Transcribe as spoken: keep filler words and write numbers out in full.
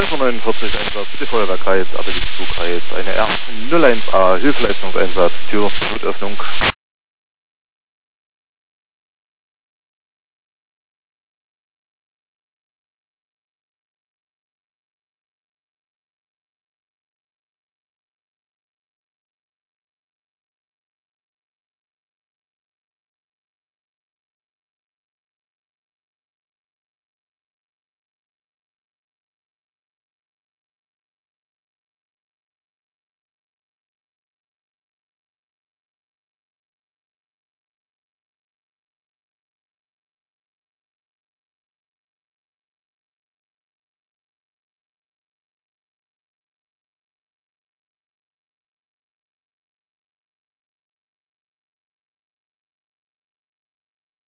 neunundvierzig Einsatz, bitte Feuerwehr Kreis, Appelzug Kreis, eine R null eins A, Hilfeleistungseinsatz, Tür, Notöffnung.